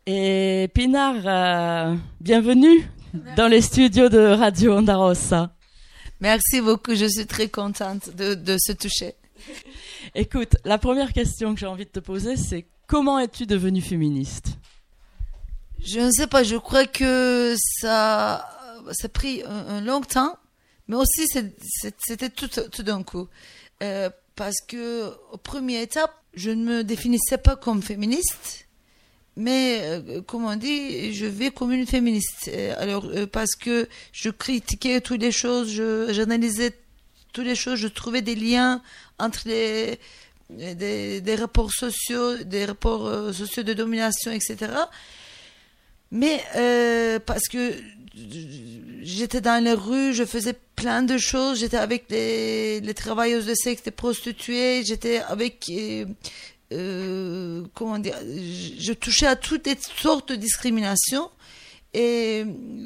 Et Pinar, bienvenue dans les studios de Radio Onda Rossa. Merci beaucoup, je suis très contente de se toucher. Écoute, la première question que j'ai envie de te poser, c'est comment es-tu devenue féministe ? Je ne sais pas, je crois que ça a pris un long temps, mais aussi c'était tout d'un coup. Parce que, aux premières étapes, je ne me définissais pas comme féministe. Mais, comme on dit, je vais comme une féministe. Alors, parce que je critiquais toutes les choses, j'analysais toutes les choses, je trouvais des liens entre des rapports sociaux, sociaux de domination, etc. Mais, parce que j'étais dans les rues, je faisais plein de choses, j'étais avec les travailleuses de sexe, les prostituées, j'étais avec... comment dire, je touchais à toutes les sortes de discrimination et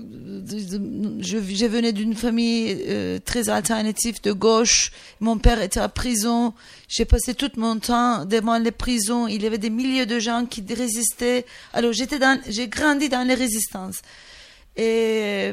je venais d'une famille très alternative de gauche. Mon père était en prison, j'ai passé tout mon temps devant les prisons, il y avait des milliers de gens qui résistaient. Alors j'ai grandi dans les résistances. Mais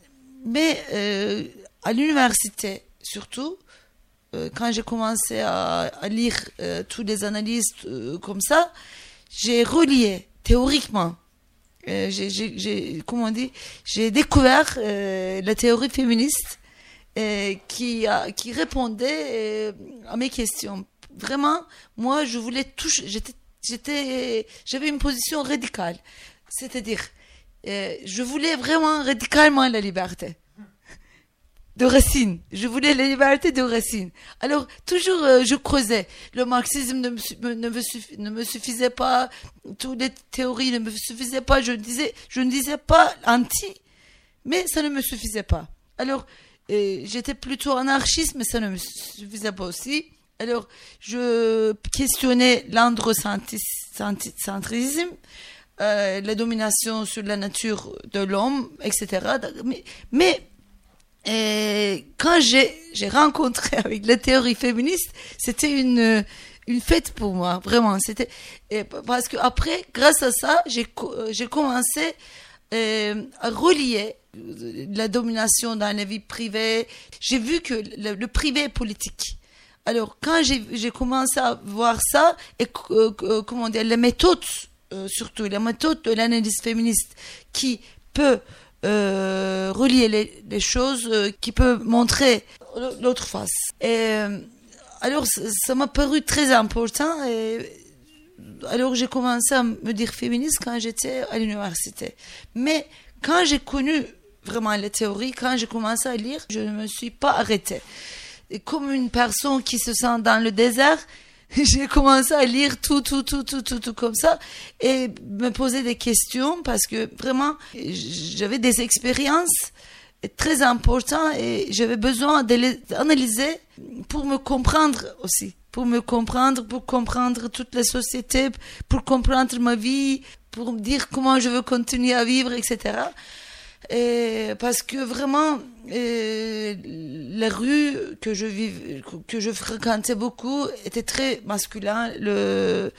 à l'université surtout, quand j'ai commencé à lire toutes les analyses comme ça, j'ai relié théoriquement. Comment on dit, j'ai découvert la théorie féministe qui répondait à mes questions. Vraiment, moi, je voulais toucher. J'avais une position radicale, c'est-à-dire, je voulais vraiment radicalement la liberté. De Racine. Je voulais la liberté de Racine. Alors, toujours, je creusais. Le marxisme ne me suffisait pas. Toutes les théories ne me suffisaient pas. Je ne disais pas anti, mais ça ne me suffisait pas. Alors, j'étais plutôt anarchiste, mais ça ne me suffisait pas aussi. Alors, je questionnais l'androcentrisme, la domination sur la nature de l'homme, etc. Mais et quand j'ai rencontré avec la théorie féministe, c'était une fête pour moi, vraiment. Parce que après, grâce à ça, j'ai commencé à relier la domination dans la vie privée. J'ai vu que le privé est politique. Alors, quand j'ai commencé à voir ça, et comment dire, les méthodes, surtout la méthode de l'analyse féministe, qui peut relier les choses, qui peut montrer l'autre face. Et alors, ça m'a paru très important. Et alors, j'ai commencé à me dire féministe quand j'étais à l'université. Mais quand j'ai connu vraiment la théorie, quand j'ai commencé à lire, je ne me suis pas arrêtée. Et comme une personne qui se sent dans le désert, j'ai commencé à lire tout comme ça et me poser des questions parce que vraiment, j'avais des expériences très importantes et j'avais besoin de les analyser pour me comprendre aussi. Pour comprendre toute la société, pour comprendre ma vie, pour me dire comment je veux continuer à vivre, etc. Et parce que vraiment, la rue que je fréquentais beaucoup était très masculin. Le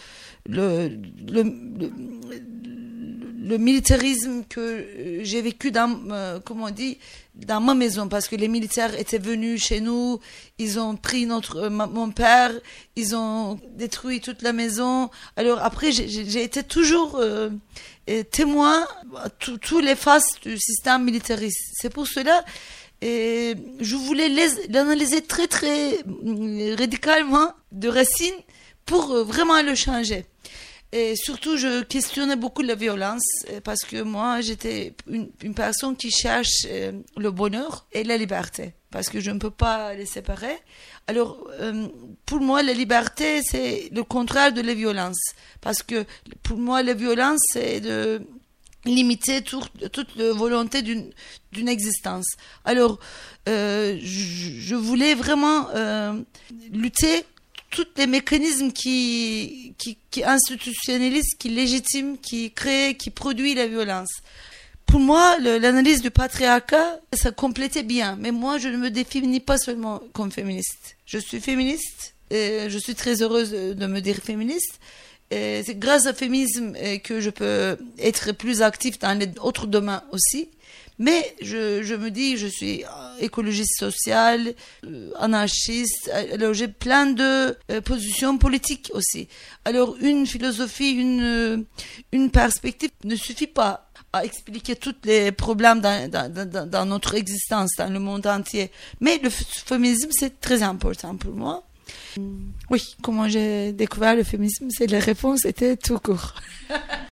militarisme que j'ai vécu dans ma maison, parce que les militaires étaient venus chez nous, ils ont pris mon père, ils ont détruit toute la maison. Alors après, j'ai été toujours témoin de toutes les faces du système militariste. C'est pour cela et je voulais l'analyser très très radicalement de Racine pour vraiment le changer. Et surtout, je questionnais beaucoup la violence parce que moi, j'étais une personne qui cherche le bonheur et la liberté parce que je ne peux pas les séparer. Alors, pour moi, la liberté, c'est le contraire de la violence parce que pour moi, la violence, c'est de limiter toute la volonté d'une existence. Alors, je voulais vraiment lutter tous les mécanismes qui institutionnalisent, qui légitiment, qui créent, qui produisent la violence. Pour moi, l'analyse du patriarcat, ça complétait bien. Mais moi, je ne me définis pas seulement comme féministe. Je suis féministe et je suis très heureuse de me dire féministe. c'est grâce au féminisme que je peux être plus active dans les autres domaines aussi. Mais je me dis, je suis écologiste sociale, anarchiste, alors j'ai plein de positions politiques aussi. Alors une philosophie, une perspective ne suffit pas à expliquer tous les problèmes dans notre existence, dans le monde entier. Mais le féminisme, c'est très important pour moi. Oui, comment j'ai découvert le féminisme, c'est la réponse était tout court.